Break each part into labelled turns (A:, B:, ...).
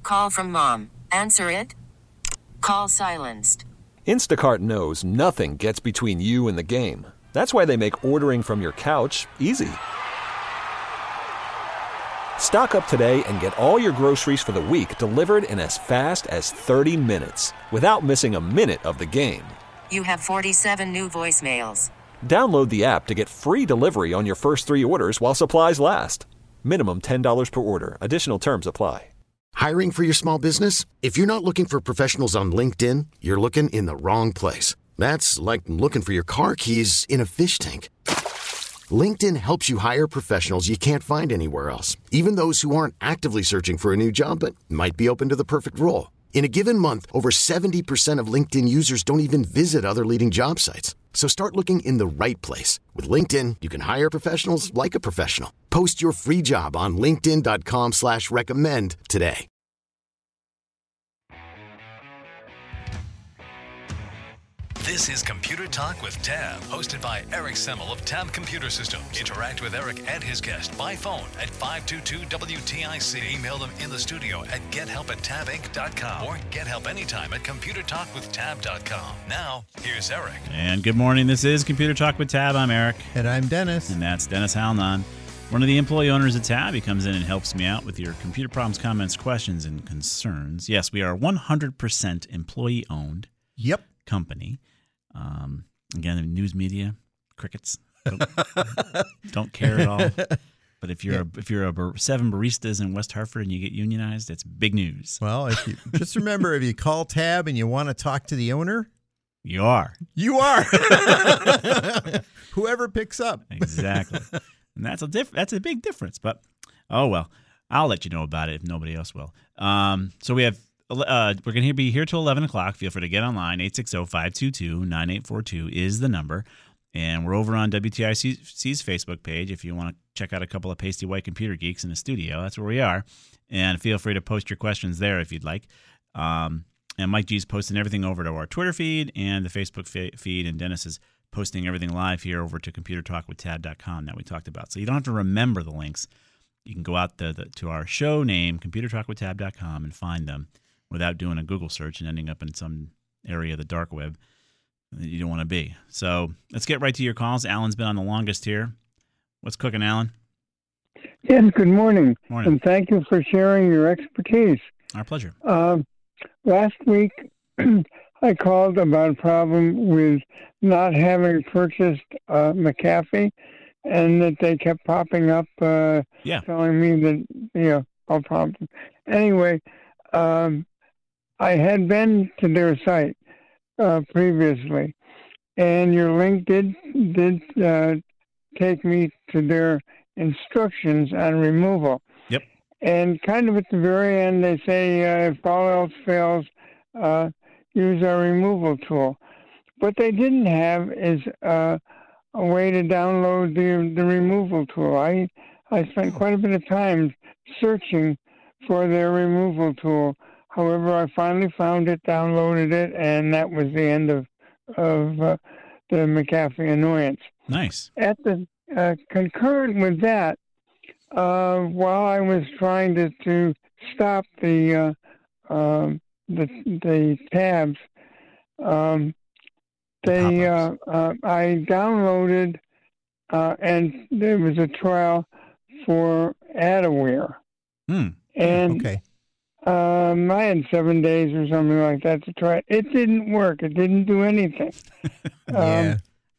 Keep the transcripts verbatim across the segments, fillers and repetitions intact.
A: Call from mom. Answer it. Call silenced.
B: Instacart knows nothing gets between you and the game. That's why they make ordering from your couch easy. Stock up today and get all your groceries for the week delivered in as fast as thirty minutes without missing a minute of the game.
A: You have forty-seven new voicemails.
B: Download the app to get free delivery on your first three orders while supplies last. Minimum ten dollars per order. Additional terms apply.
C: Hiring for your small business? If you're not looking for professionals on LinkedIn, you're looking in the wrong place. That's like looking for your car keys in a fish tank. LinkedIn helps you hire professionals you can't find anywhere else, even those who aren't actively searching for a new job but might be open to the perfect role. In a given month, over seventy percent of LinkedIn users don't even visit other leading job sites. So start looking in the right place. With LinkedIn, you can hire professionals like a professional. Post your free job on linkedin.com slash recommend today.
D: This is Computer Talk with Tab, hosted by Eric Semmel of Tab Computer Systems. Interact with Eric and his guest by phone at five two two W T I C. Email them in the studio at gethelp at tab inc dot com or get help anytime at computer talk with tab dot com. Now, here's Eric.
E: And good morning. This is Computer Talk with Tab. I'm Eric.
F: And I'm Dennis.
E: And that's Dennis Halnan, one of the employee owners at Tab. He comes in and helps me out with your computer problems, comments, questions, and concerns. Yes, we are a one hundred percent employee-owned
F: yep.
E: company. Um, again, news media, crickets, don't, don't care at all. But if you're yeah. a, if you're a bar, seven baristas in West Hartford and you get unionized, it's big news.
F: Well, if you just remember, if you call Tab and you want to talk to the owner,
E: you are.
F: You are. Whoever picks up.
E: Exactly. And that's a diff- that's a big difference. But oh well, I'll let you know about it if nobody else will. Um, so we have. Uh, we're going to be here till eleven o'clock. Feel free to get online. eight six zero, five two two, nine eight four two is the number. And we're over on W T I C's Facebook page if you want to check out a couple of pasty white computer geeks in the studio. That's where we are. And feel free to post your questions there if you'd like. Um, and Mike G's posting everything over to our Twitter feed and the Facebook fe- feed. And Dennis is posting everything live here over to computer talk with tab dot com that we talked about. So you don't have to remember the links. You can go out the, the, to our show name, computer talk with tab dot com, and find them without doing a Google search and ending up in some area of the dark web that you don't want to be. So let's get right to your calls. Alan's been on the longest here. What's cooking, Alan?
G: Yes, good morning.
E: Morning.
G: And thank you for sharing your expertise.
E: Our pleasure.
G: Uh, last week, I called about a problem with not having purchased uh, McAfee, and that they kept popping up uh,
E: yeah.
G: telling me that, you know, all problems. Anyway, um, I had been to their site uh, previously, and your link did did uh, take me to their instructions on removal.
E: Yep.
G: And kind of at the very end, they say uh, if all else fails, uh, use our removal tool. What they didn't have is uh, a way to download the the removal tool. I I spent quite a bit of time searching for their removal tool. However, I finally found it, downloaded it, and that was the end of of uh, the McAfee annoyance.
E: Nice.
G: At the uh, concurrent with that, uh, while I was trying to, to stop the uh, um, the the tabs, um, they uh, uh, I downloaded uh, and there was a trial for Adaware.
E: Hmm.
G: And
F: okay.
G: um, I had seven days or something like that to try it. It didn't work. It didn't do anything.
F: yeah.
G: Um,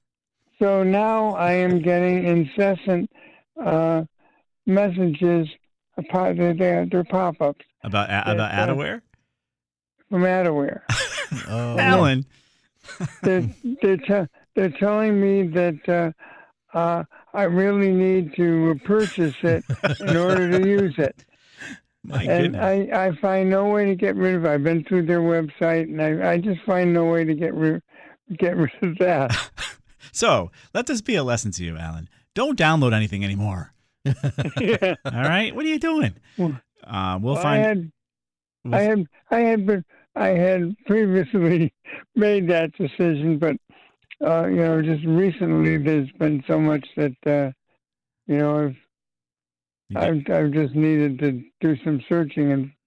G: so now I am getting incessant uh, messages, about their, their pop-ups.
E: About a- about
G: uh,
E: Adaware?
G: From Adaware.
F: oh.
E: Alan.
G: they're, they're, te- they're telling me that uh, uh, I really need to purchase it in order to use it.
E: My
G: and
E: goodness.
G: I, I find no way to get rid of it. I've been through their website, and I, I just find no way to get rid get rid of that.
E: So let this be a lesson to you, Alan. Don't download anything anymore.
G: yeah.
E: All right? What are you doing? Uh, we'll
G: Well,
E: find.
G: I had,
E: we'll
G: I had, I had, been, I had previously made that decision, but uh, you know, just recently there's been so much that uh, you know I've, I've, I've just needed to do some searching and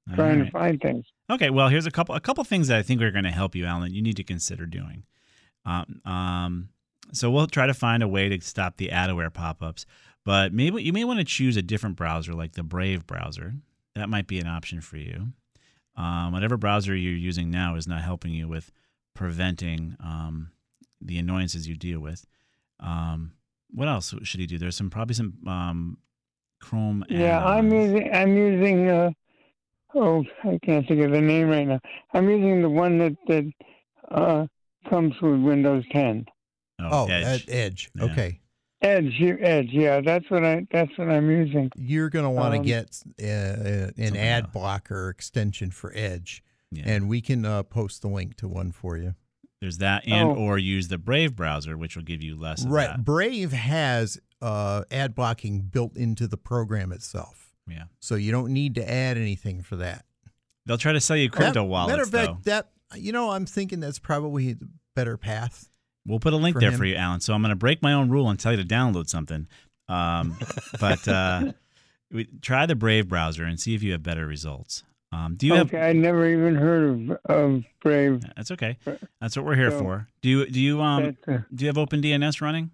E: All
G: trying
E: right.
G: to find things.
E: Okay, well, here's a couple a couple things that I think are going to help you, Alan. You need to consider doing. Um, um, so we'll try to find a way to stop the ad-aware pop-ups, but maybe you may want to choose a different browser, like the Brave browser. That might be an option for you. Um, whatever browser you're using now is not helping you with preventing um, the annoyances you deal with. Um, what else should he do? There's some probably some um, Chrome.
G: Yeah, I'm
E: add-ons.
G: using. I'm using. Uh, oh, I can't think of the name right now. I'm using the one that that uh, comes with Windows ten.
F: Oh,
E: Edge.
F: Edge. Edge.
E: Yeah.
F: Okay.
G: Edge, you- Edge. Yeah, that's what I. That's what I'm using.
F: You're going to want to
G: Um,
F: get uh, an
E: Something
F: ad
E: else.
F: blocker extension for Edge,
E: Yeah.
F: and we can uh, post the link to one for you.
E: There's that, and
G: Oh.
E: or use the Brave browser, which will give you less of
F: Right.
E: that.
F: Brave has uh, ad blocking built into the program itself,
E: Yeah.
F: so you don't need to add anything for that.
E: They'll try to sell you crypto
F: That-
E: wallets,
F: Matter of
E: though.
F: fact, that you know, I'm thinking that's probably the better path.
E: We'll put a link
F: for
E: there
F: him.
E: for you, Alan. So I'm going to break my own rule and tell you to download something. Um, but uh, we, try the Brave browser and see if you have better results. Um, do you
G: okay, I never even heard of of Brave.
E: have? That's okay. That's what we're here
G: So-
E: for. Do you do you um
G: That, uh,
E: do you have OpenDNS running?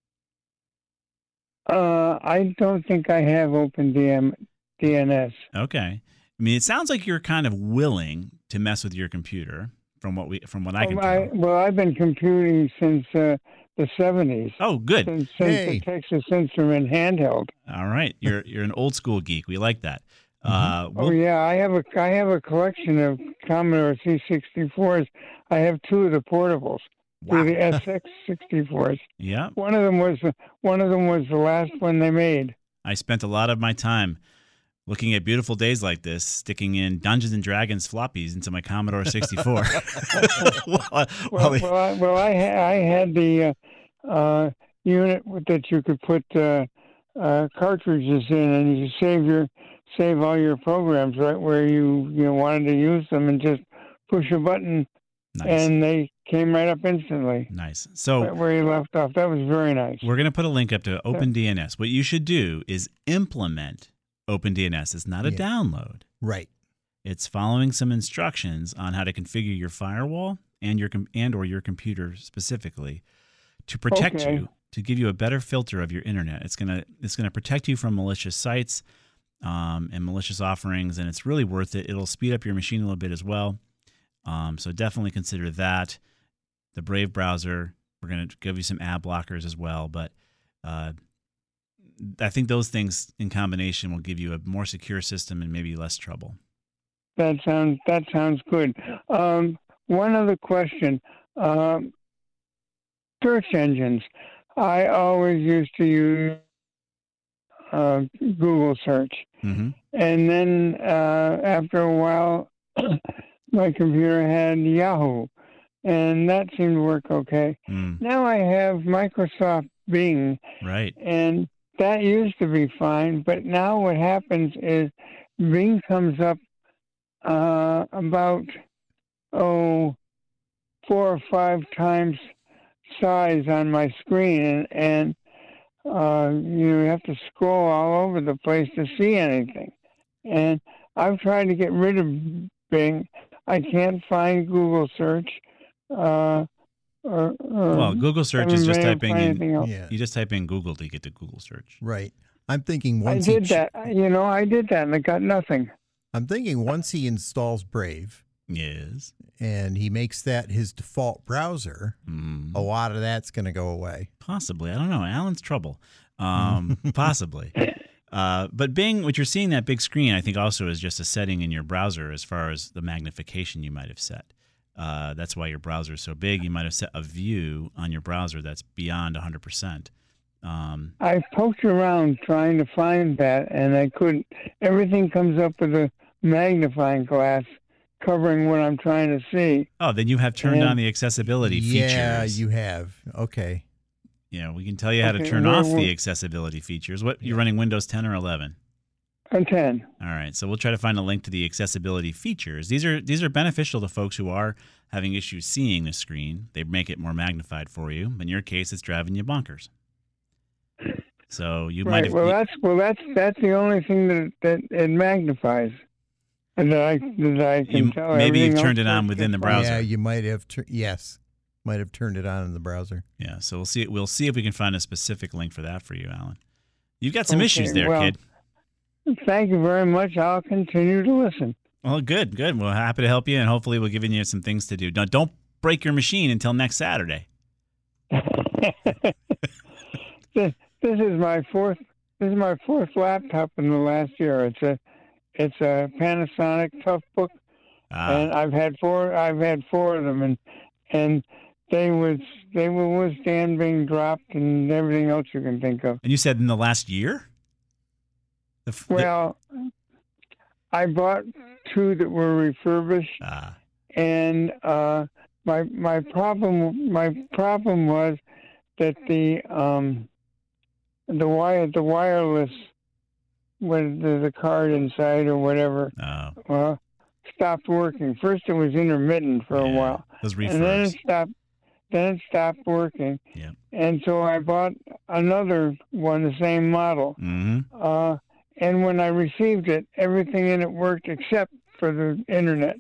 G: Uh, I don't think I have Open D M, D N S.
E: Okay. I mean, it sounds like you're kind of willing to mess with your computer, from what we from what I can
G: Um,
E: tell.
G: I, well, I've been computing since uh, the seventies.
E: Oh, good.
G: Since, since
F: Hey.
G: the Texas Instrument handheld.
E: All right, you're you're an old school geek. We like that. Uh,
G: Oh
E: we'll-
G: yeah, I have a I have a collection of Commodore C sixty-fours. I have two of the portables, two of the S X sixty-fours.
E: yeah.
G: One of them was one of them was the last one they made.
E: I spent a lot of my time looking at beautiful days like this, sticking in Dungeons and Dragons floppies into my Commodore sixty-four. Well,
G: Well,
E: well,
G: well, I, well, I, ha- I had the uh, uh, unit with- that you could put uh, uh, cartridges in, and you save your save all your programs right where you you know, wanted to use them, and just push a button,
E: nice,
G: and they came right up instantly
E: nice. So
G: right where you left off. That was very nice.
E: we're going to put a link up to OpenDNS. What you should do is implement OpenDNS. It's not a
F: Yeah.
E: download.
F: Right.
E: It's following some instructions on how to configure your firewall and your com- and or your computer specifically to protect
G: Okay.
E: you, to give you a better filter of your internet. It's gonna it's gonna protect you from malicious sites um, and malicious offerings, and it's really worth it. It'll speed up your machine a little bit as well. Um, so definitely consider that. The Brave browser. We're gonna give you some ad blockers as well, but uh, I think those things in combination will give you a more secure system and maybe less trouble.
G: That sounds that sounds good. Um, one other question: um, search engines. I always used to use uh, Google search,
E: Mm-hmm.
G: and then uh, after a while, my computer had Yahoo, and that seemed to work okay.
E: Mm,
G: Now I have Microsoft Bing,
E: right.
G: and that used to be fine, but now what happens is Bing comes up uh, about oh four or five times size on my screen, and, and uh, you have to scroll all over the place to see anything. And I've tried to get rid of Bing. I can't find Google search. Uh, or, or
E: Well, Google search
G: haven't
E: is just
G: been able to
E: typing
G: find
E: in.
G: anything else.
F: Yeah.
E: You just type in Google to get to Google search.
F: Right. I'm thinking
G: I
F: once
G: did
F: he ch-
G: that. You know, I did that, and I got nothing.
F: I'm thinking once he installs Brave
E: Yes.
F: and he makes that his default browser,
E: Mm,
F: a lot of that's going to go away.
E: possibly. I don't know. Alan's trouble. Um, possibly. Uh, but Bing, what you're seeing that big screen, I think also is just a setting in your browser as far as the magnification you might have set. Uh, that's why your browser is so big. You might have set a view on your browser that's beyond one hundred percent. Um,
G: I poked around trying to find that, and I couldn't. Everything comes up with a magnifying glass covering what I'm trying to see.
E: oh, then you have turned
G: Yeah.
E: on the accessibility
F: Yeah,
E: features.
F: you have. Okay.
E: You know, we can tell you how to
G: Okay,
E: turn
G: well,
E: off
G: well-
E: the accessibility features. What you're running Windows ten or eleven?
G: A ten.
E: All right, so we'll try to find a link to the accessibility features. These are these are beneficial to folks who are having issues seeing the screen. They make it more magnified for you. In your case, it's driving you bonkers. So you might
G: Right.
E: have.
G: Well, that's well, that's that's the only thing that that it magnifies. that I that I can
E: You,
G: tell.
E: maybe you've
G: everything
E: turned
G: else
E: it on
G: works
E: within the
G: just
E: browser.
F: Yeah, you might have. Tur- yes, might have turned it on in the browser.
E: Yeah, so we'll see. We'll see if we can find a specific link for that for you, Alan. You've got some
G: Okay,
E: issues there,
G: well,
E: kid.
G: Thank you very much. I'll continue to listen.
E: Well, good, good. We're happy to help you, and hopefully we're giving you some things to do. Don't, don't break your machine until next Saturday.
G: this, this is my fourth. This is my fourth laptop in the last year. It's a, it's a Panasonic Toughbook,
E: Ah,
G: and I've had four. I've had four of them, and and they was they will withstand being dropped and everything else you can think of.
E: and you said in the last year? The, f- the-
G: Well, I bought two that were refurbished,
E: ah,
G: and uh, my my problem my problem was that the um, the wire the wireless with the, the card inside or whatever
E: oh,
G: well stopped working. First it was intermittent for a
E: yeah,
G: while,
E: those
G: and then it
E: refurbs.
G: stopped. Then it stopped working,
E: Yeah.
G: and so I bought another one, the same model.
E: Mm-hmm.
G: Uh, and when I received it, everything in it worked except for the internet.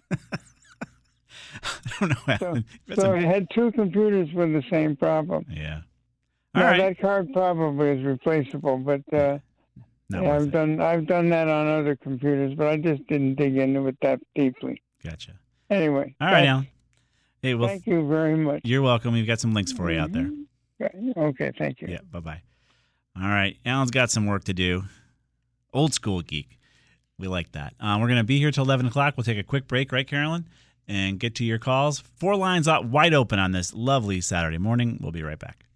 E: I don't know.
G: So,
E: Alan. That's
G: so
E: a-
G: I had two computers with the same problem.
E: yeah. All
G: Now
E: right.
G: that card probably is replaceable, but uh,
E: Not
G: yeah,
E: worth
G: I've
E: it.
G: done I've done that on other computers, but I just didn't dig into it that deeply.
E: Gotcha.
G: Anyway,
E: All right,
G: thank,
E: Alan. Hey, well,
G: thank you very much.
E: you're welcome. We've got some links for you out there.
G: Okay, thank you.
E: Yeah, bye-bye. All right, Alan's got some work to do. Old school geek. We like that. Um, we're going to be here till eleven o'clock. We'll take a quick break, right, Carolyn? And get to your calls. Four lines out wide open on this lovely Saturday morning. We'll be right back.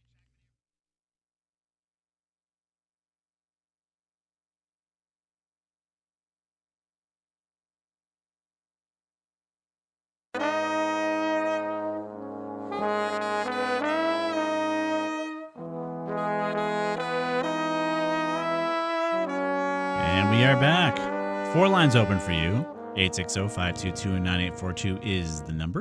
E: And we are back. Four lines open for you. eight six zero, five two two, nine eight four two is the number.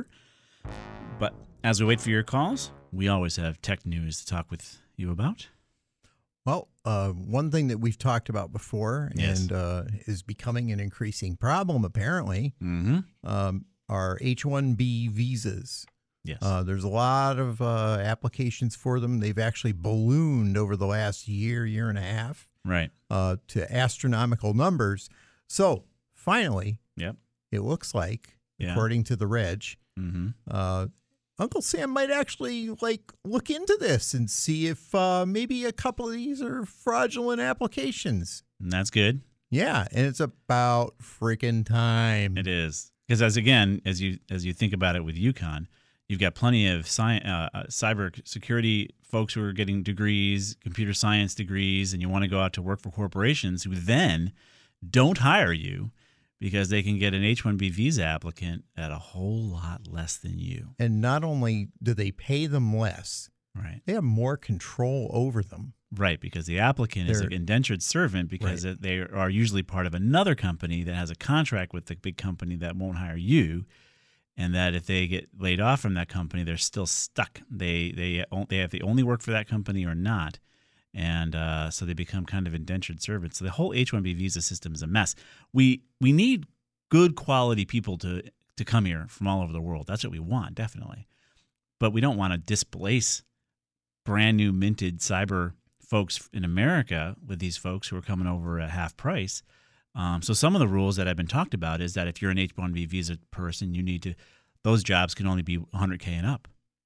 E: But as we wait for your calls, we always have tech news to talk with you about.
F: Well, uh, one thing that we've talked about before
E: Yes.
F: and uh, is becoming an increasing problem, apparently,
E: Mm-hmm.
F: um, are H one B visas.
E: Yes.
F: Uh, there's a lot of uh, applications for them. They've actually ballooned over the last year, year and a half
E: right.
F: uh, to astronomical numbers. So finally,
E: Yep.
F: it looks like,
E: Yeah.
F: according to the Reg,
E: Mm-hmm.
F: uh, Uncle Sam might actually like look into this and see if uh, maybe a couple of these are fraudulent applications.
E: And that's good.
F: Yeah, and it's about freaking time.
E: It is. Because as again, as you as you think about it with UConn, you've got plenty of sci- uh, uh, cyber security folks who are getting degrees, computer science degrees, and you want to go out to work for corporations who then don't hire you because they can get an H one B visa applicant at a whole lot less than you.
F: And not only do they pay them less,
E: Right.
F: they have more control over them.
E: Right, because the applicant is an
F: They're-
E: indentured servant because
F: Right.
E: they are usually part of another company that has a contract with the big company that won't hire you, and that if they get laid off from that company, they're still stuck. They they they have to only work for that company or not, and uh, so they become kind of indentured servants. So the whole H one B visa system is a mess. We we need good quality people to to come here from all over the world. That's what we want, definitely, but we don't want to displace brand new minted cyber folks in America with these folks who are coming over at half price. Um, so some of the rules that have been talked about is that if you're an H one B visa person, you need to, those jobs can only be one hundred K and up,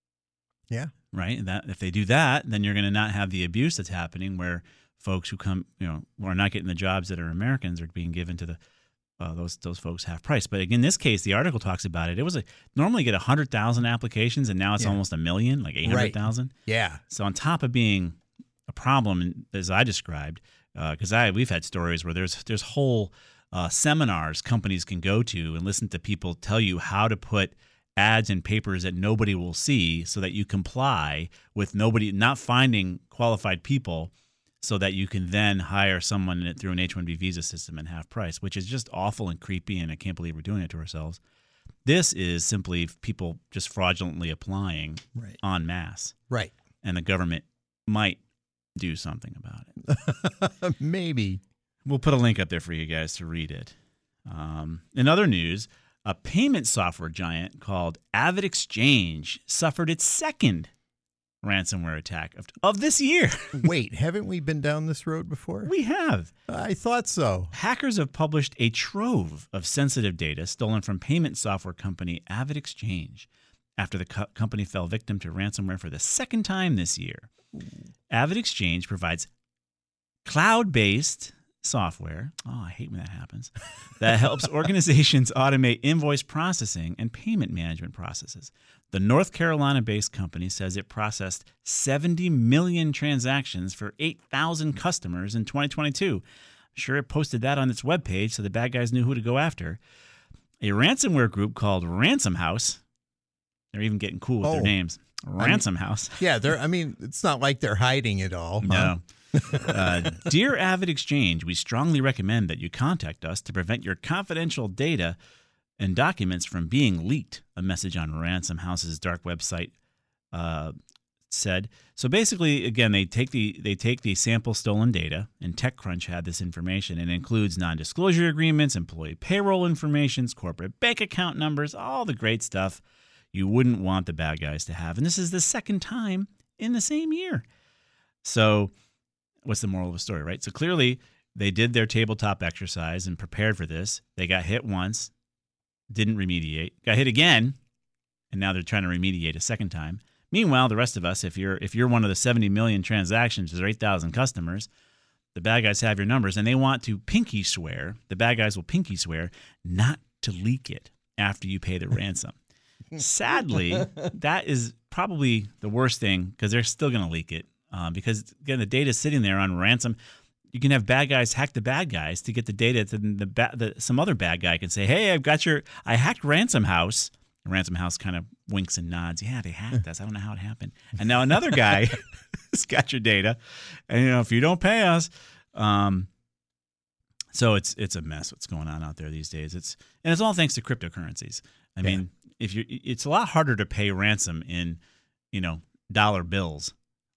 F: Yeah.
E: right? And that if they do that, then you're going to not have the abuse that's happening where folks who come, you know, who are not getting the jobs that are Americans are being given to the uh, those those folks half price. But in this case, the article talks about it. It was a normally get one hundred thousand applications, and now it's
F: Yeah.
E: almost a million, like eight hundred thousand.
F: Yeah.
E: So on top of being a problem, as I described, because I we've had stories where there's there's whole uh, seminars companies can go to and listen to people tell you how to put ads in papers that nobody will see, so that you comply with nobody not finding qualified people, so that you can then hire someone through an H one B visa system at half price, which is just awful and creepy, and I can't believe we're doing it to ourselves. This is simply people just fraudulently applying
F: Right.
E: en masse,
F: Right.
E: and the government might do something about it.
F: Maybe.
E: We'll put a link up there for you guys to read it. Um, in other news, a payment software giant called AvidXchange suffered its second ransomware attack of, of this year.
F: Wait, haven't we been down this road before?
E: We have.
F: I thought so.
E: Hackers have published a trove of sensitive data stolen from payment software company AvidXchange after the co- company fell victim to ransomware for the second time this year. AvidXchange provides cloud-based software, oh, I hate when that happens, that helps organizations automate invoice processing and payment management processes. The North Carolina-based company says it processed seventy million transactions for eight thousand customers in twenty twenty-two. I'm sure it posted that on its webpage so the bad guys knew who to go after. A ransomware group called Ransom House, they're even getting cool with
F: oh,
E: their names, Ransom I mean, House.
F: Yeah, they're. I mean, it's not like they're hiding it all. Huh?
E: No. uh, Dear AvidXchange, we strongly recommend that you contact us to prevent your confidential data and documents from being leaked, a message on Ransom House's dark website uh, said. So basically, again, they take the they take the sample stolen data, and TechCrunch had this information. It includes non-disclosure agreements, employee payroll informations, corporate bank account numbers, all the great stuff you wouldn't want the bad guys to have. And this is the second time in the same year. So what's the moral of the story, right? So clearly they did their tabletop exercise and prepared for this. They got hit once, didn't remediate, got hit again, and now they're trying to remediate a second time. Meanwhile, the rest of us, if you're if you're one of the seventy million transactions or eight thousand customers, the bad guys have your numbers, and they want to pinky swear, the bad guys will pinky swear not to leak it after you pay the ransom. Sadly, that is probably the worst thing because they're still going to leak it. Uh, because, again, the data is sitting there on ransom. You can have bad guys hack the bad guys to get the data to the, ba- the some other bad guy can say, hey, I've got your – I hacked Ransom House. Ransom House kind of winks and nods. Yeah, they hacked us. I don't know how it happened. And now another guy has got your data. And, you know, if you don't pay us um, – so it's it's a mess what's going on out there these days. It's And it's all thanks to cryptocurrencies. I yeah. mean, if you it's a lot harder to pay ransom in, you know, dollar bills.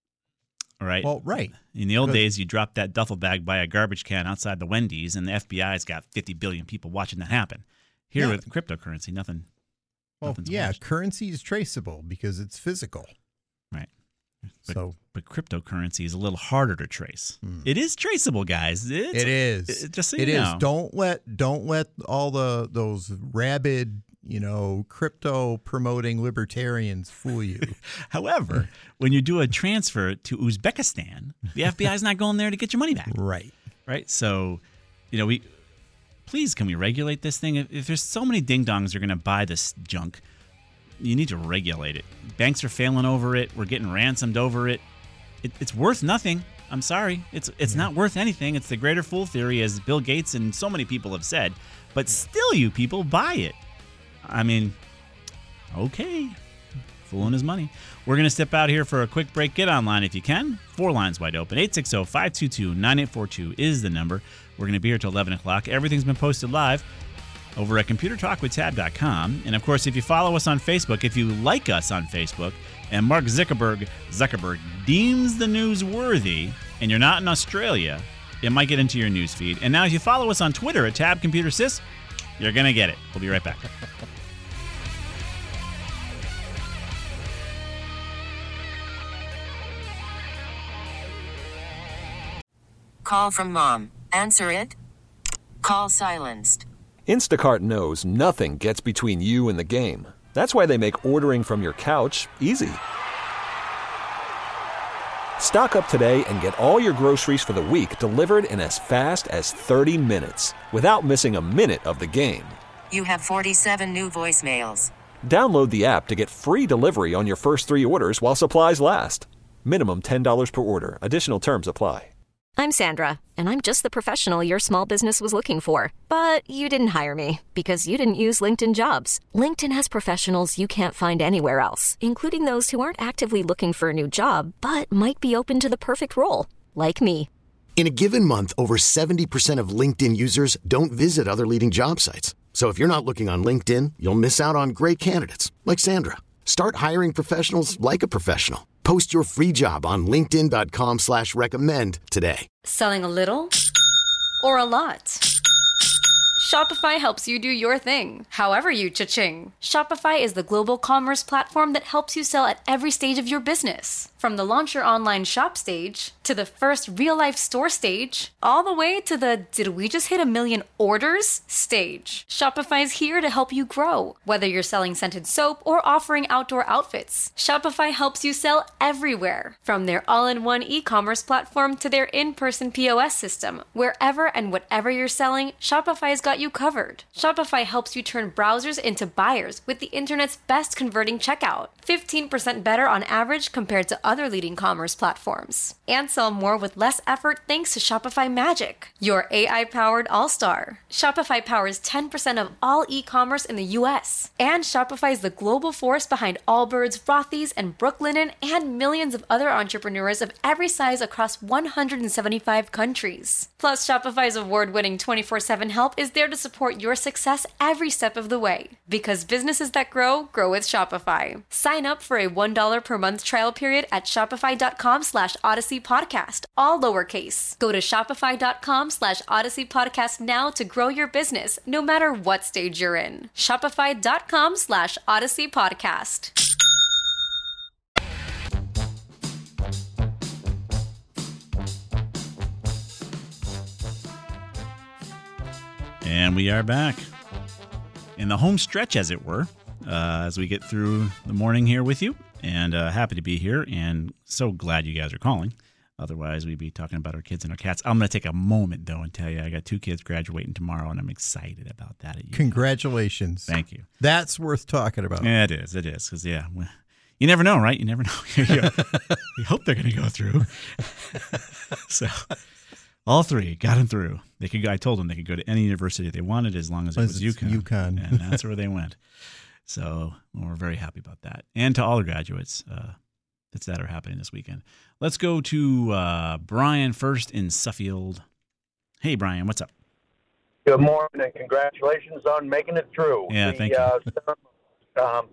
E: Right.
F: Well, right.
E: In the old days, you dropped that duffel bag by a garbage can outside the Wendy's, and the F B I's got fifty billion people watching that happen. Here yeah. with cryptocurrency, nothing.
F: Well, yeah, watched. Currency is traceable because it's physical.
E: Right. But,
F: so,
E: but cryptocurrency is a little harder to trace. Hmm. It is traceable, guys. It's,
F: it is.
E: It, just so
F: it
E: you
F: is.
E: know.
F: Don't let don't let all the those rabid, you know, crypto promoting libertarians fool you.
E: However, when you do a transfer to Uzbekistan, the F B I is not going there to get your money back.
F: Right.
E: Right. So, you know, we please can we regulate this thing? If, if there's so many ding dongs that are going to buy this junk, you need to regulate it. Banks are failing over it. We're getting ransomed over it. it it's worth nothing. I'm sorry. It's it's yeah. not worth anything. It's the greater fool theory, as Bill Gates and so many people have said. But still, you people buy it. I mean, okay. Fooling his money. We're going to step out here for a quick break. Get online if you can. Four lines wide open. eight six zero, five two two, nine eight four two is the number. We're going to be here till eleven o'clock. Everything's been posted live over at computer talk with tab dot com. And, of course, if you follow us on Facebook, if you like us on Facebook, and Mark Zuckerberg, Zuckerberg deems the news worthy, and you're not in Australia, it might get into your news feed. And now if you follow us on Twitter at Tab Computer Sys, you're going to get it. We'll be right back.
A: Call from mom. Answer it. Call silenced.
B: Instacart knows nothing gets between you and the game. That's why they make ordering from your couch easy. Stock up today and get all your groceries for the week delivered in as fast as thirty minutes without missing a minute of the game.
A: You have forty-seven new voicemails.
B: Download the app to get free delivery on your first three orders while supplies last. Minimum ten dollars per order. Additional terms apply.
H: I'm Sandra, and I'm just the professional your small business was looking for. But you didn't hire me because you didn't use LinkedIn Jobs. LinkedIn has professionals you can't find anywhere else, including those who aren't actively looking for a new job, but might be open to the perfect role, like me.
C: In a given month, over seventy percent of LinkedIn users don't visit other leading job sites. So if you're not looking on LinkedIn, you'll miss out on great candidates, like Sandra. Start hiring professionals like a professional. Post your free job on linkedin dot com slash recommend today.
I: Selling a little or a lot? Shopify helps you do your thing, however you cha-ching. Shopify is the global commerce platform that helps you sell at every stage of your business. From the launch your online shop stage, to the first real-life store stage, all the way to the did we just hit a million orders stage. Shopify's here to help you grow. Whether you're selling scented soap or offering outdoor outfits, Shopify helps you sell everywhere. From their all-in-one e-commerce platform to their in-person P O S system, wherever and whatever you're selling, Shopify's got you covered. Shopify helps you turn browsers into buyers with the internet's best converting checkout. fifteen percent better on average compared to other leading commerce platforms. And sell more with less effort thanks to Shopify Magic, your A I-powered all-star. Shopify powers ten percent of all e-commerce in the U S. And Shopify is the global force behind Allbirds, Rothy's, and Brooklinen, and millions of other entrepreneurs of every size across one hundred seventy-five countries. Plus, Shopify's award-winning twenty-four seven help is there to support your success every step of the way. Because businesses that grow, grow with Shopify. Sign up for a one dollar per month trial period at shopify.com slash Odyssey Podcast, all lowercase. Go to shopify.com slash Odyssey Podcast now to grow your business, no matter what stage you're in. Shopify.com slash Odyssey Podcast.
E: And we are back in the home stretch, as it were, uh, as we get through the morning here with you. And uh, happy to be here, and so glad you guys are calling. Otherwise, we'd be talking about our kids and our cats. I'm going to take a moment, though, and tell you I got two kids graduating tomorrow, and I'm excited about that.
F: Congratulations.
E: Thank you.
F: That's worth talking about.
E: Yeah, it is. It is. Because, yeah, you never know, right? You never know. We hope they're going to go through. So all three got them through. They could. Go, I told them they could go to any university they wanted as long as it was UConn.
F: UConn.
E: And that's where they went. So we're very happy about that. And to all the graduates uh, that's that are happening this weekend. Let's go to uh, Brian first in Suffield. Hey, Brian, what's up?
J: Good morning, and congratulations on making it through.
E: Yeah,
J: the,
E: thank you.
J: Uh, um,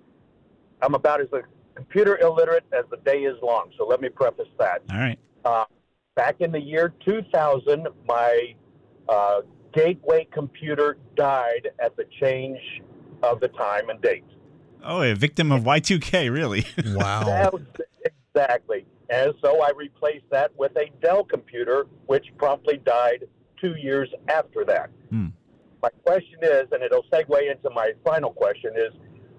J: I'm about as a computer illiterate as the day is long, so let me preface that.
E: All right.
J: Uh, back in the year two thousand, my uh, gateway computer died at the change of the time and date.
E: Oh, a victim of Y two K, really?
F: Wow.
J: That was, exactly. And so I replaced that with a Dell computer, which promptly died two years after that.
E: Hmm.
J: My question is, and it'll segue into my final question, is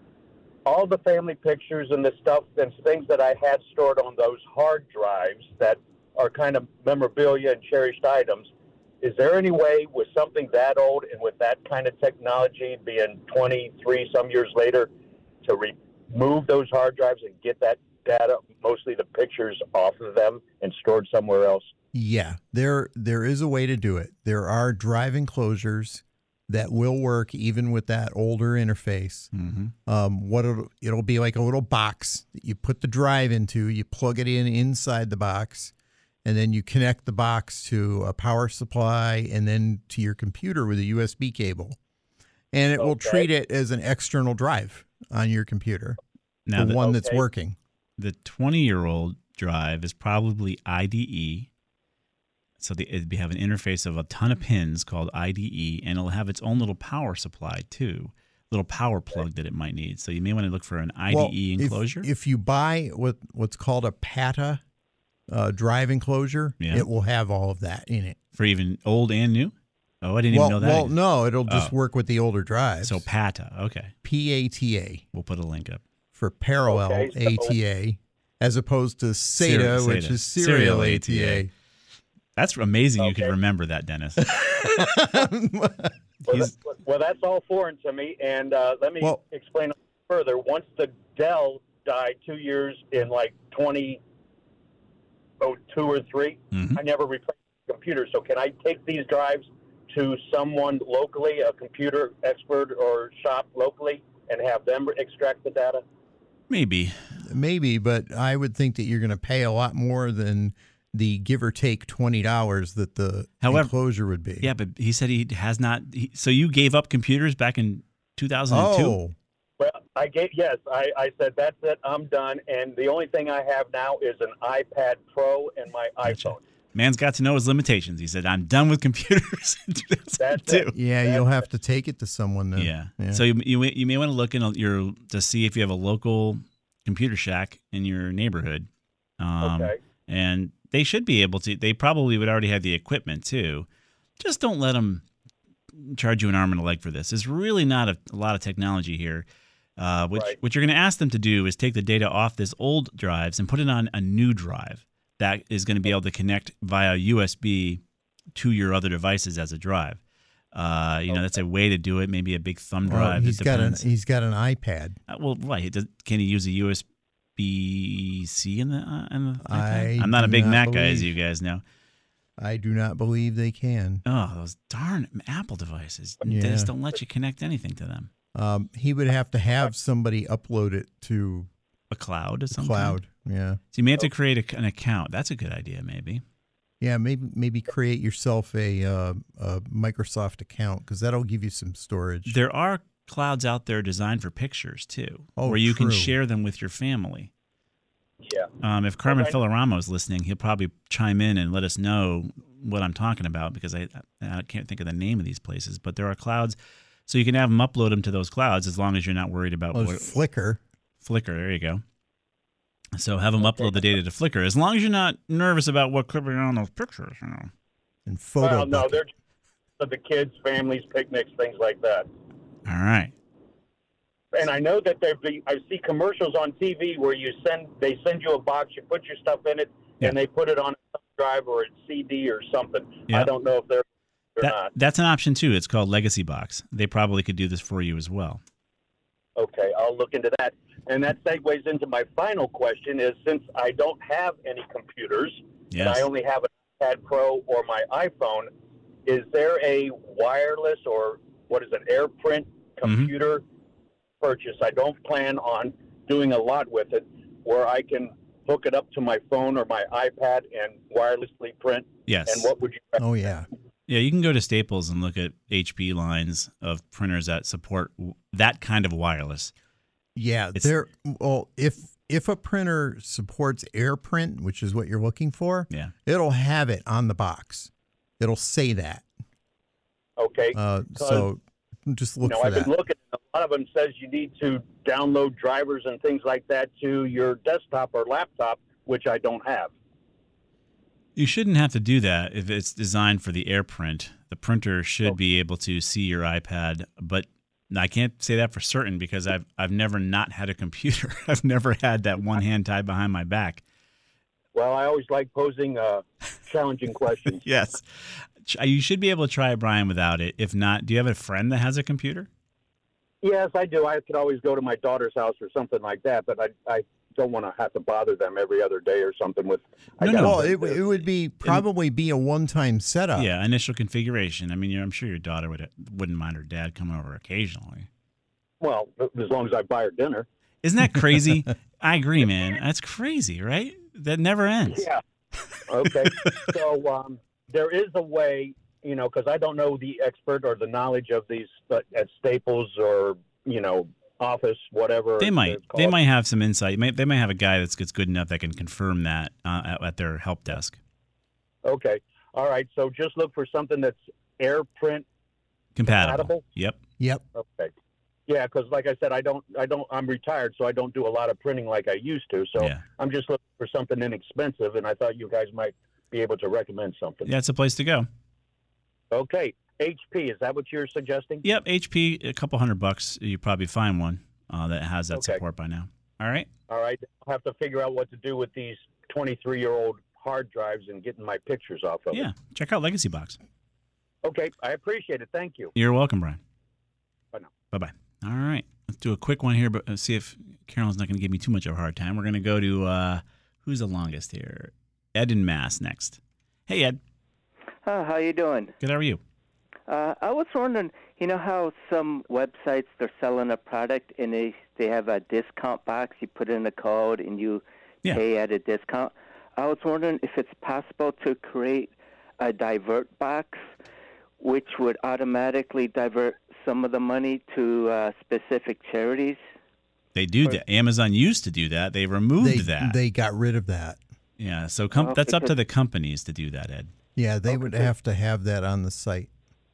J: all the family pictures and the stuff and things that I had stored on those hard drives that are kind of memorabilia and cherished items, is there any way with something that old and with that kind of technology being twenty-three some years later to remove those hard drives and get that data, mostly the pictures, off of them and stored somewhere else?
F: Yeah, there there is a way to do it. There are drive enclosures that will work even with that older interface.
E: Mm-hmm.
F: Um, what it'll, it'll be like a little box that you put the drive into, you plug it in inside the box, and then you connect the box to a power supply and then to your computer with a U S B cable. And it
J: Okay.
F: will treat it as an external drive on your computer,
E: Now,
F: the
E: the,
F: one that's
J: Okay.
F: working.
E: the twenty-year-old drive is probably I D E. So the, it'd be, have an interface of a ton of pins called I D E, and it'll have its own little power supply, too, little power plug that it might need. So you may want to look for an I D E
F: Well, if-
E: enclosure.
F: If, you buy what what's called a P A T A uh, drive enclosure,
E: Yeah.
F: it will have all of that in it.
E: For even old and new? Oh, I didn't
F: well,
E: even know that.
F: well,
E: either.
F: no, it'll just
E: Oh.
F: work with the older drives.
E: So P A T A, okay.
F: P A T A
E: We'll put a link up.
F: for parallel
J: Okay, so-
F: A T A, as opposed to SATA,
E: Seri-
F: which
E: SATA.
F: is serial,
E: Serial
F: A T A.
E: That's amazing you could
J: Okay.
E: remember that, Dennis.
J: Well,
E: He's-
J: that- well, that's all foreign to me, and uh, let me
F: Well-
J: explain further. Once the Dell died two years in like twenty oh two or three,
E: Mhm.
J: I never replaced the computer. So can I take these drives to someone locally, a computer expert or shop locally, and have them extract the data?
E: Maybe.
F: Maybe, but I would think that you're going to pay a lot more than the give or take twenty dollars that the
E: However-
F: enclosure would be.
E: Yeah, but he said he has not. He, so you gave up computers back in two thousand two?
F: Oh,
J: Well, I gave yes. I, I said that's it. I'm done. And the only thing I have now is an iPad Pro and my
E: Gotcha.
J: iPhone.
E: Man's got to know his limitations. He said, "I'm done with computers." in two thousand two.
F: Yeah,
J: That's
F: you'll have to take it to someone then.
E: Yeah.
F: Yeah.
E: So you, you you may want to look in your to see if you have a local computer shack in your neighborhood. Um,
J: Okay.
E: And they should be able to. They probably would already have the equipment too. Just don't let them charge you an arm and a leg for this. There's really not a, a lot of technology here. Uh, which
J: Right.
E: what you're going to ask them to do is take the data off this old drives and put it on a new drive that is going to be able to connect via U S B to your other devices as a drive. Uh, you know, that's a way to do it. Maybe a big thumb
F: Well,
E: drive.
F: he's
E: it
F: got an
E: depends.
F: he's got an iPad.
E: Uh, well, right. It does, can he use a U S B C in the? Uh, in the
F: I
E: I'm not a
F: do
E: big
F: not
E: Mac guy, as
F: believe-
E: you guys know.
F: I do not believe they can.
E: Oh, those darn Apple devices! They
F: Yeah.
E: just don't let you connect anything to them.
F: Um, he would have to have somebody upload it to
E: A cloud or something.
F: cloud. Yeah,
E: So you may have to create a, an account. That's a good idea, maybe.
F: yeah. Maybe maybe create yourself a, uh, a Microsoft account because that'll give you some storage.
E: There are clouds out there designed for pictures too,
F: Oh,
E: where you can
F: true.
E: share them with your family.
J: Yeah.
E: Um, if Carmen
J: Okay.
E: Filoramo is listening, he'll probably chime in and let us know what I'm talking about because I I can't think of the name of these places. But there are clouds, so you can have them upload them to those clouds as long as you're not worried about
F: Oh,
E: what,
F: there's Flickr.
E: Flickr. There you go. So have them upload the data to Flickr as long as you're not nervous about what could be on those pictures. You know.
F: And photo.
J: Well, no,
F: bucket.
J: they're just for the kids, families, picnics, things like that.
E: All right.
J: And I know that there be I see commercials on T V where you send they send you a box, you put your stuff in it,
E: Yeah.
J: and they put it on a drive or a C D or something.
E: Yeah.
J: I don't know if they're or
E: That,
J: not.
E: that's an option too. It's called Legacy Box. They probably could do this for you as well.
J: Okay, I'll look into that. And that segues into my final question: is since I don't have any computers
E: Yes.
J: and I only have an iPad Pro or my iPhone, is there a wireless or what is it, AirPrint computer purchase? I don't plan on doing a lot with it, where I can hook it up to my phone or my iPad and wirelessly print.
E: Yes.
J: And what would you recommend?
F: Oh yeah.
E: Yeah, you can go to Staples and look at H P lines of printers that support w- that kind of wireless.
F: Yeah,
E: It's-
F: there. Well, if if a printer supports AirPrint, which is what you're looking for,
E: Yeah.
F: it'll have it on the box. It'll say that.
J: Okay.
F: Uh,
J: 'Cause,
F: so just
J: you
F: look
J: know,
F: for
J: I've
F: that.
J: been looking. A lot of them says you need to download drivers and things like that to your desktop or laptop, which I don't have.
E: You shouldn't have to do that if it's designed for the AirPrint. The printer should be able to see your iPad, but I can't say that for certain because I've I've never not had a computer. I've never had that one hand tied behind my back.
J: Well, I always like posing uh, challenging questions.
E: Yes. You should be able to try it, Brian, without it. If not, do you have a friend that has a computer?
J: Yes, I do. I could always go to my daughter's house or something like that, but I I don't want to have to bother them every other day or something with. I
E: No,
J: gotta
E: no.
F: Well,
J: think
F: it,
J: that-
F: it would be probably be a one-time setup.
E: Yeah, initial configuration. I mean, you're, I'm sure your daughter would, wouldn't mind her dad coming over occasionally.
J: well, as long as I buy her dinner.
E: Isn't that crazy? I agree, man. That's crazy, right? That never ends.
J: Yeah. Okay. so um, there is a way, you know, because I don't know the expert or the knowledge of these but at Staples or you know Office, whatever.
E: They might.
J: it's
E: They
J: called.
E: might have some insight. May- They might have a guy that's gets good enough that can confirm that uh, at, at their help desk.
J: Okay. All right. So just look for something that's AirPrint
E: Compatible.
J: compatible.
E: Yep.
F: Yep.
J: Okay. Yeah, because like I said, I don't, I don't, I'm retired, so I don't do a lot of printing like I used to. So
E: Yeah.
J: I'm just looking for something inexpensive, and I thought you guys might be able to recommend something.
E: Yeah, it's a place to go.
J: Okay, H P, is that what you're suggesting?
E: Yep. H P, a couple hundred bucks. You probably find one uh, that has that
J: Okay.
E: support by now. All right.
J: All right, I'll have to figure out what to do with these twenty-three-year-old hard drives and getting my pictures off of
E: Yeah.
J: it.
E: Check out Legacy Box.
J: Okay, I appreciate it. Thank you.
E: You're welcome, Brian.
J: Bye now.
E: Bye bye. All right. Let's do a quick one here, but let's see if Carolyn's not going to give me too much of a hard time. We're going to go to uh, who's the longest here? Ed in Mass next. Hey, Ed.
K: Uh, how you doing?
E: Good. How are you?
K: Uh, I was wondering, you know how some websites they're selling a product and they they have a discount box. You put in a code and you
E: Yeah.
K: pay at a discount. I was wondering if it's possible to create a divert box, which would automatically divert some of the money to uh, specific charities.
E: They do that. Amazon used to do that. They removed
F: They
E: that.
F: they got rid of that.
E: Yeah, so com-
K: Okay,
E: that's up to
K: 'cause-
E: the companies to do that, Ed.
F: Yeah, they would have to have that on the site.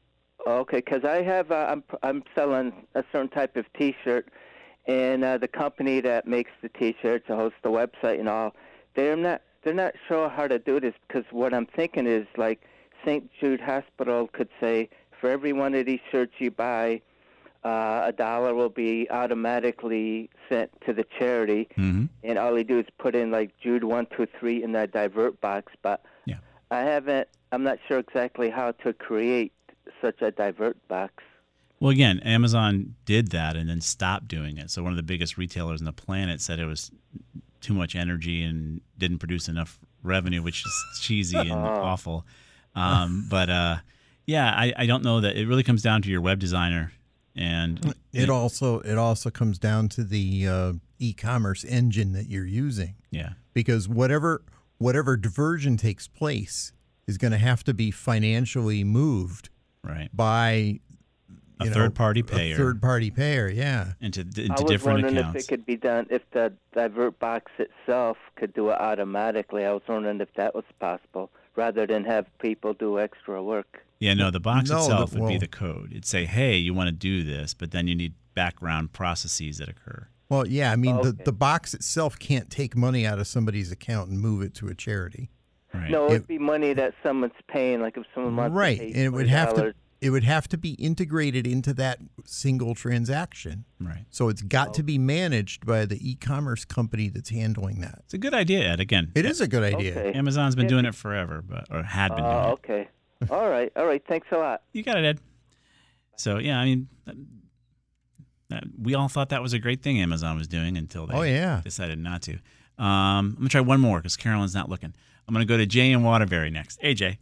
K: Okay, because I have uh, I'm I'm selling a certain type of T-shirt, and uh, the company that makes the T-shirts, hosts the website and all, they're not they're not sure how to do this. Because what I'm thinking is like Saint Jude Hospital could say, for every one of these shirts you buy, uh, a dollar will be automatically sent to the charity,
E: Mm-hmm.
K: and all they do is put in like Jude one two three in that divert box. But
E: Yeah.
K: I haven't. I'm not sure exactly how to create such a divert box.
E: Well, again, Amazon did that and then stopped doing it. So one of the biggest retailers on the planet said it was too much energy and didn't produce enough revenue, which is cheesy and awful. Um, but uh, yeah, I, I don't know that it really comes down to your web designer. And
F: It also it also comes down to the uh, e-commerce engine that you're using.
E: Yeah.
F: Because whatever whatever diversion takes place is going to have to be financially moved
E: right
F: by
E: a
F: you know,
E: third-party payer.
F: A third-party payer, yeah.
E: into
K: I
E: into
K: was
E: different
K: wondering
E: accounts.
K: if it could be done, if the divert box itself could do it automatically. I was wondering if that was possible, rather than have people do extra work.
E: Yeah, no, the box
F: No,
E: itself
F: the-
E: would be
F: well-
E: the code. It'd say, hey, you want to do this, but then you need background processes that occur.
F: Well, yeah, I mean,
K: Oh,
F: the,
K: okay.
F: the box itself can't take money out of somebody's account and move it to a charity.
E: Right.
K: No, it'd
F: It-
K: be money that someone's paying, like if someone wants
F: Right,
K: to pay
F: and it would have to
K: twenty dollars.
F: it would have to be integrated into that single transaction.
E: Right.
F: So it's got to be managed by the e-commerce company that's handling that.
E: It's a good idea, Ed. Again,
F: It is a good idea.
K: Okay.
E: Amazon's been
K: Yeah.
E: doing it forever, but or had been doing
K: Oh,
E: it.
K: okay. All right, all right. Thanks a lot.
E: You got it, Ed. So yeah, I mean, that, that, we all thought that was a great thing Amazon was doing until they
F: Oh, yeah.
E: decided not to. Um, I'm gonna try one more because Carolyn's not looking. I'm gonna go to Jay in Waterbury next. Hey, Jay.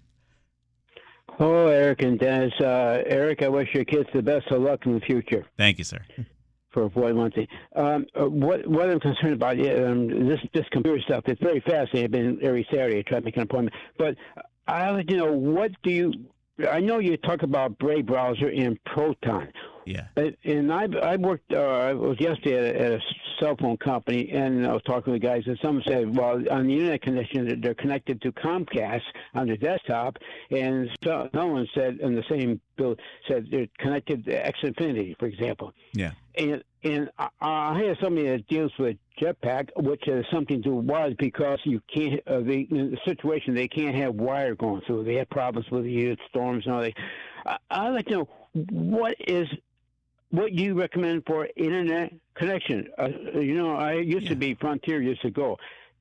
L: Hello, Eric and Dennis. Uh, Eric, I wish your kids the best of luck in the future
E: Thank you, sir.
L: for avoiding one thing. Um, uh, what what I'm concerned about, yeah, um, this this computer stuff, it's very fascinating. I've been every Saturday. I try to make an appointment. But I'd like to know, what do you, I know you talk about Brave Browser and Proton.
E: Yeah.
L: But- And I I worked. Uh, I was yesterday at a, at a cell phone company, and I was talking to the guys, and someone said, "Well, on the internet connection, they're- they're connected to Comcast on their desktop," and so, someone said in the same bill said they're connected to Xfinity, for example.
E: Yeah.
L: And and I, I had somebody that deals with Jetpack, which has something to do with wires, because you can't. Uh, the, in the situation they can't have wire going through. They have problems with the storms and all that. I, I'd like to know, what is what you recommend for internet connection. Uh, you know, I used
E: Yeah.
L: to be Frontier years ago.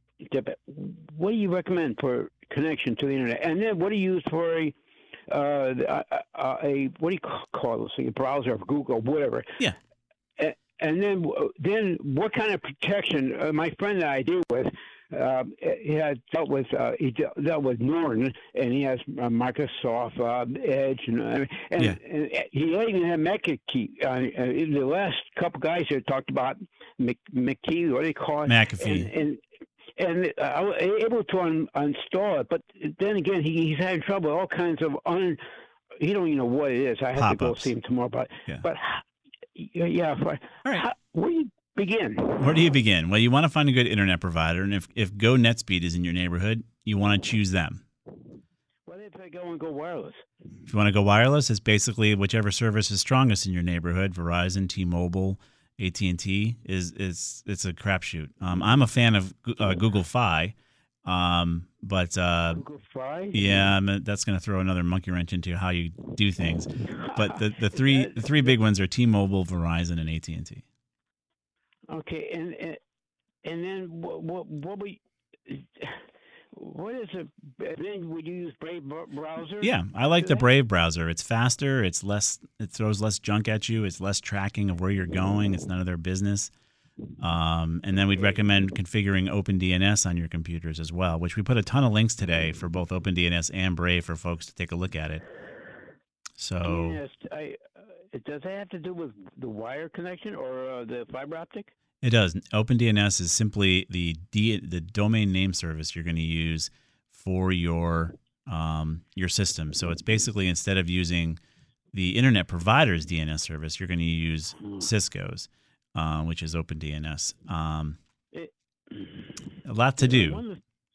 L: What do you recommend for connection to the internet? And then what do you use for a uh, a, a, a what do you call this? A browser, Google, whatever.
E: Yeah.
L: A- And then, then what kind of protection? Uh, my friend that I deal with, uh, he had dealt with uh, he de- dealt with Norton, and he has uh, Microsoft uh, Edge, and and,
E: Yeah.
L: and he even had McAfee. Uh, uh, the last couple guys here talked about Mc, McKee, what do they call it?
E: McAfee.
L: And, and, and I was able to un- install it, but then again, he, he's having trouble with all kinds of un. He don't even know what it is. I have to go
E: Pop-ups.
L: see him tomorrow. But
E: Yeah.
L: but yeah, for,
E: All right.
L: how, where do you begin?
E: Where do you begin? Well, you want to find a good internet provider, and if, if Go NetSpeed is in your neighborhood, you want to choose them.
L: What if I go and go wireless?
E: If you want to go wireless, it's basically whichever service is strongest in your neighborhood. Verizon, T-Mobile, A T and T is is it's a crapshoot. Um, I'm a fan of uh, Google Fi, um, but uh,
L: Google Fi?
E: yeah, I'm, that's going to throw another monkey wrench into how you do things. But the, the three the three big ones are T-Mobile, Verizon, and A T and T.
L: Okay, and and, and then what what what we. What is it? Then would you use Brave browser?
E: Yeah, I like the
L: Today?
E: Brave browser. It's faster. It's less. It throws less junk at you. It's less tracking of where you're going. It's none of their business. Um, and then we'd recommend configuring OpenDNS on your computers as well, which we put a ton of links today for both OpenDNS and Brave for folks to take a look at it. So
L: Yes, I, uh, does that have to do with the wire connection or uh, the fiber optic?
E: it does. OpenDNS is simply the D, the domain name service you're going to use for your um, your system. So it's basically, instead of using the internet provider's D N S service, you're going to use Cisco's, uh, which is OpenDNS. Um,
L: It,
E: a lot to do.
L: One of,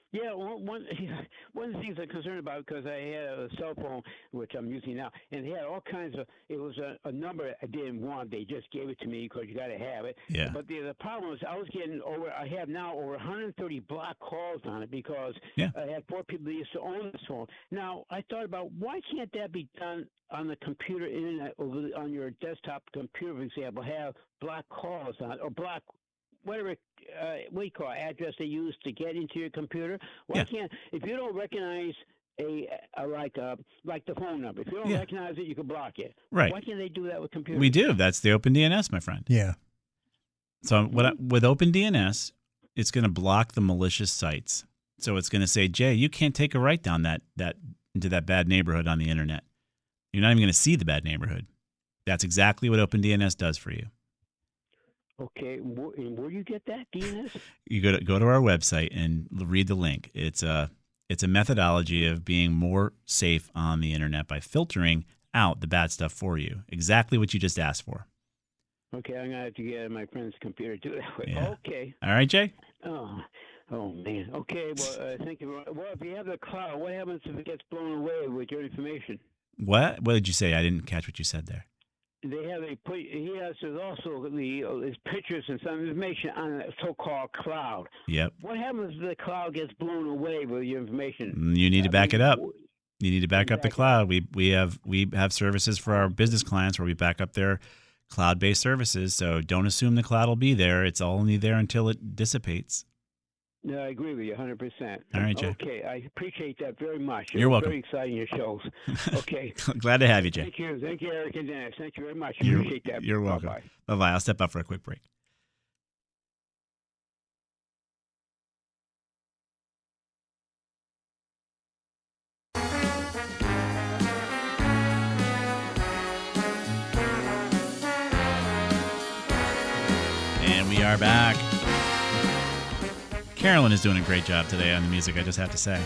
L: Yeah, one, one, one of the things I'm concerned about because I had a cell phone, which I'm using now, and they had all kinds of, it was a, a number I didn't want. They just gave it to me because you got to have it.
E: Yeah.
L: But the, the problem is I was getting over, I have now over one hundred thirty blocked calls on it because
E: yeah.
L: I had four people that used to own this phone. Now, I thought about why can't that be done on the computer internet, or on your desktop computer, for example, have block calls on or block whatever uh, what do you call it, address they use to get into your computer. Why
E: yeah.
L: can't if you don't recognize a, a like a like the phone number, if you don't
E: yeah.
L: recognize it, you can block it.
E: Right.
L: Why can't they do that with computers?
E: We do. That's the OpenDNS, my friend.
F: Yeah.
E: So what I, with OpenDNS, it's going to block the malicious sites. So it's going to say, Jay, you can't take a right down that that into that bad neighborhood on the internet. You're not even going to see the bad neighborhood. That's exactly what OpenDNS does for you.
L: Okay, and where, and where do you get that D N S?
E: You go to go to our website and read the link. It's a it's a methodology of being more safe on the internet by filtering out the bad stuff for you. Exactly what you just asked for.
L: Okay, I'm gonna have to get my friend's computer to do that way.
E: Yeah.
L: Okay.
E: All right, Jay.
L: Oh, oh man. Okay. Well, uh, thank you. Well, if you have the cloud, what happens if it gets blown away with your information?
E: What? What did you say? I didn't catch what you said there.
L: They have a put. He has there's also the uh, his pictures and some information on a so-called cloud.
E: Yep.
L: What happens if the cloud gets blown away with your information?
E: You need to back it up. You need to back up the
L: back
E: cloud. We we have we have services for our business clients where we back up their cloud-based services. So don't assume the cloud will be there. It's only there until it dissipates.
L: No, I agree with you one hundred percent.
E: All right, Jay.
L: Okay, I appreciate that very much.
E: You're
L: It's
E: welcome.
L: Very exciting, your shows. Okay.
E: Glad to have you, Jay.
L: Thank you. Thank you, Eric and Dennis. Thank you very much. I
E: You're,
L: appreciate that.
E: You're welcome.
L: Bye-bye.
E: Bye-bye. I'll step out for a quick break. And we are back. Carolyn is doing a great job today on the music, I just have to say.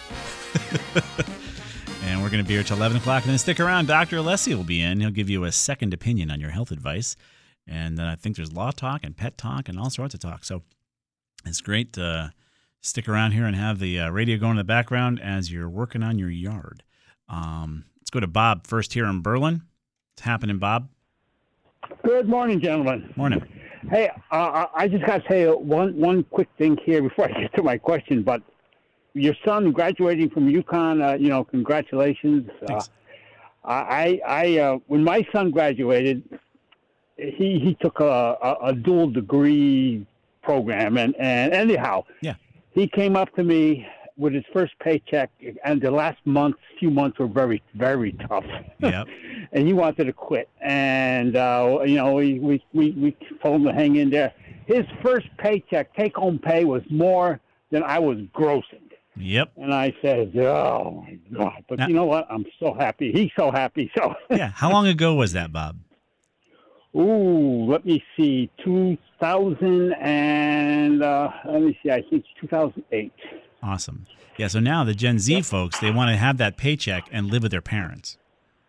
E: And we're going to be here till eleven o'clock. And then stick around. Doctor Alessi will be in. He'll give you a second opinion on your health advice. And then I think there's law talk and pet talk and all sorts of talk. So it's great to stick around here and have the uh, radio going in the background as you're working on your yard. Um, let's go to Bob first here in Berlin. What's happening, Bob?
M: Good morning, gentlemen.
E: Morning.
M: Hey, uh, I just got to tell you one one quick thing here before I get to my question. But your son graduating from UConn, uh, you know, congratulations. Uh, I, I, uh, when my son graduated, he he took a, a, a dual degree program, and, and anyhow,
E: yeah,
M: he came up to me with his first paycheck, and the last month, few months were very, very tough.
E: Yep.
M: And he wanted to quit. And, uh, you know, we, we, we, we told him to hang in there. His first paycheck, take-home pay, was more than I was grossing.
E: Yep.
M: And I said, oh, my God. But
E: now,
M: you know what? I'm so happy. He's so happy. So
E: yeah. How long ago was that, Bob?
M: Ooh, let me see. two thousand and, uh, let me see, I think two thousand eight.
E: Awesome. Yeah, so now the Gen Z folks, they want to have that paycheck and live with their parents.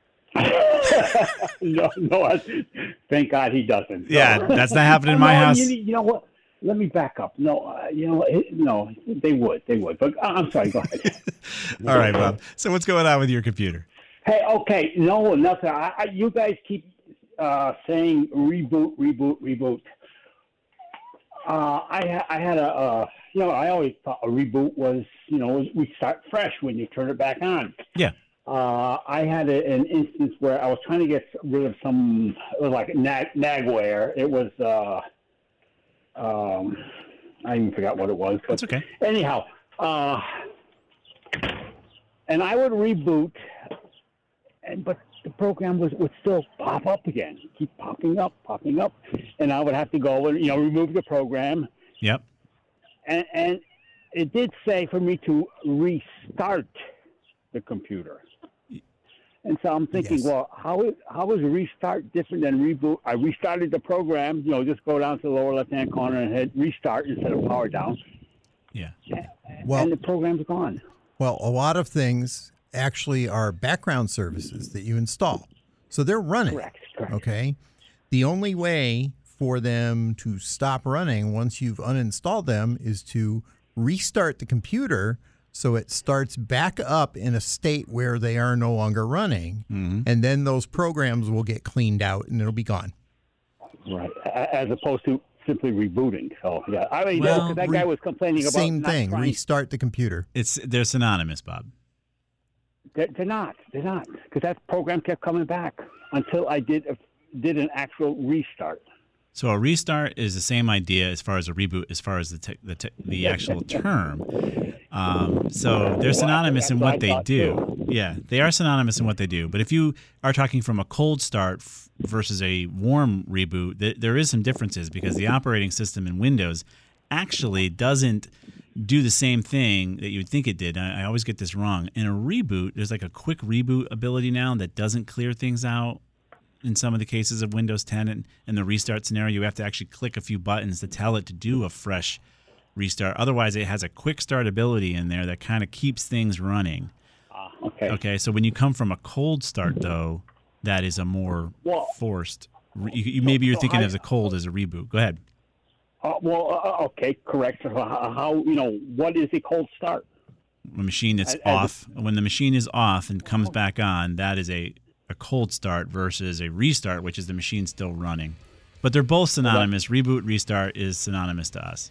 M: no, no, I, thank God he doesn't.
E: Yeah,
M: no.
E: that's not happening in my
M: no,
E: house.
M: You, you know what? Let me back up. No, uh, you know, no, they would, they would. But uh, I'm sorry. Go ahead.
E: All right, Bob. So what's going on with your computer?
M: Hey, okay, no, nothing. I, I, you guys keep uh, saying reboot, reboot, reboot. Uh, I, I had a, uh, you know, I always thought a reboot was, you know, we start fresh when you turn it back on.
E: Yeah.
M: Uh, I had a, an instance where I was trying to get rid of some, it was like nag, nagware. It was, uh, um, I even forgot what it was. But
E: That's okay.
M: Anyhow, uh, and I would reboot, and but the program was would still pop up again, keep popping up, popping up, and I would have to go and, you know, remove the program.
E: Yep.
M: And, and it did say for me to restart the computer. And so I'm thinking,
E: Yes.
M: well, how is how is restart different than reboot? I restarted the program, you know, just go down to the lower left-hand corner and hit restart instead of power down.
E: Yeah.
F: Well,
M: and the program's gone.
F: Well, a lot of things actually are background services that you install. So they're running.
M: Correct, correct.
F: Okay. The only way for them to stop running once you've uninstalled them is to restart the computer so it starts back up in a state where they are no longer running,
E: mm-hmm.
F: and then those programs will get cleaned out and it'll be gone.
M: Right, as opposed to simply rebooting. So yeah, I mean,
E: Well,
M: no, that guy was complaining about
F: Same
M: not
F: thing.
M: trying-
F: Restart the computer.
E: It's they're synonymous, Bob.
M: They're, they're not. They're not because that program kept coming back until I did a, did an actual restart.
E: So a restart is the same idea as far as a reboot, as far as the te- the, te- the actual term. Um, so they're synonymous in what they do. Yeah, they are synonymous in what they do. But if you are talking from a cold start f- versus a warm reboot, th- there is some differences because the operating system in Windows actually doesn't do the same thing that you would think it did. I, I always get this wrong. In a reboot, there's like a quick reboot ability now that doesn't clear things out. In some of the cases of Windows ten and in the restart scenario, you have to actually click a few buttons to tell it to do a fresh restart. Otherwise, it has a quick start ability in there that kind of keeps things running.
M: Ah, okay.
E: Okay, so when you come from a cold start, though, that is a more
M: Well,
E: forced. Re- you, you, maybe you're
M: so
E: thinking
M: I-
E: of a cold as a reboot. Go ahead.
M: Uh, well, uh, okay, correct. So how, how you know what is a cold start?
E: A machine that's
M: As- as
E: off. When the machine is off and comes back on, that is a, a cold start versus a restart, which is the machine still running. But they're both synonymous. Reboot, restart is synonymous to us.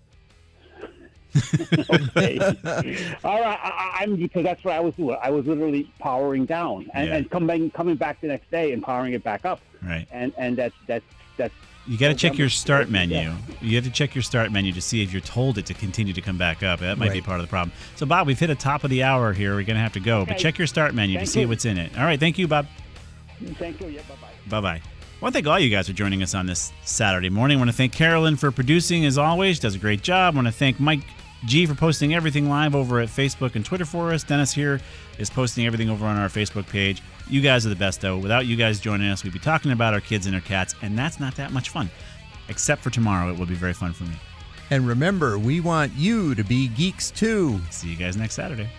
M: Okay. All right, I, I'm because that's what I was doing. I was literally powering down and,
E: Yeah.
M: and coming coming back the next day and powering it back up.
E: Right.
M: And and that's that's that's.
E: You got to check your start
M: Yeah.
E: menu. You have to check your start menu to see if you're told it to continue to come back up. That might be
F: Right.
E: part of the problem. So, Bob, we've hit a top of the hour here. We're going to have to go. But
M: Okay.
E: check your start menu
M: Thank
E: to see
M: you.
E: what's in it. All right. Thank you, Bob.
M: Thank you. Yeah. Bye bye.
E: Bye-bye. I want to thank all you guys for joining us on this Saturday morning. I want to thank Carolyn for producing, as always. Does a great job. I want to thank Mike G for posting everything live over at Facebook and Twitter for us. Dennis here is posting everything over on our Facebook page. You guys are the best, though. Without you guys joining us, we'd be talking about our kids and their cats, and that's not that much fun. Except for tomorrow. It will be very fun for me.
F: And remember, we want you to be geeks too.
E: See you guys next Saturday.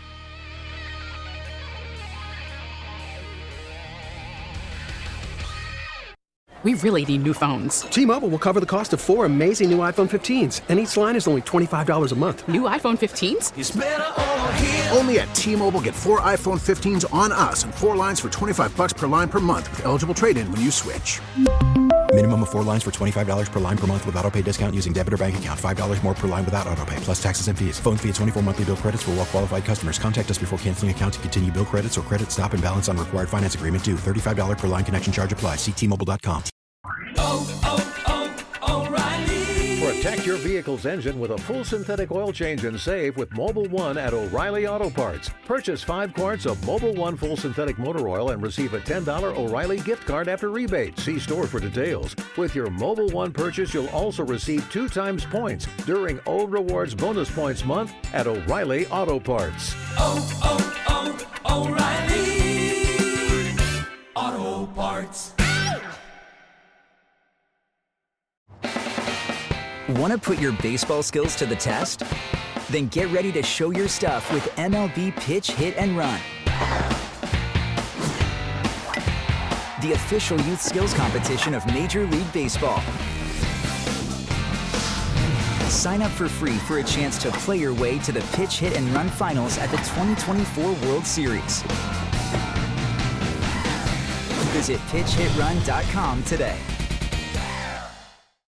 N: We really need new phones.
O: T-Mobile will cover the cost of four amazing new iPhone fifteens, and each line is only twenty-five dollars a month.
N: New iPhone fifteens?
O: It's better over here.
P: Only at T-Mobile, get four iPhone fifteens on us and four lines for twenty-five bucks per line per month with eligible trade-in when you switch.
Q: Minimum of four lines for twenty-five dollars per line per month with autopay discount using debit or bank account. five dollars more per line without autopay, plus taxes and fees. Phone fee at twenty-four monthly bill credits for well-qualified customers. Contact us before canceling account to continue bill credits or credit stop and balance on required finance agreement due. thirty-five dollars per line connection charge applies. See T Mobile dot com.
R: Protect your vehicle's engine with a full synthetic oil change and save with Mobil one at O'Reilly Auto Parts. Purchase five quarts of Mobil one full synthetic motor oil and receive a ten dollars O'Reilly gift card after rebate. See store for details. With your Mobil one purchase, you'll also receive two times points during O Rewards Bonus Points Month at O'Reilly Auto Parts.
S: Oh, oh, oh, O'Reilly Auto Parts.
T: Want to put your baseball skills to the test? Then get ready to show your stuff with M L B Pitch, Hit, and Run. The official youth skills competition of Major League Baseball. Sign up for free for a chance to play your way to the Pitch, Hit, and Run finals at the twenty twenty-four World Series. Visit pitch hit run dot com today.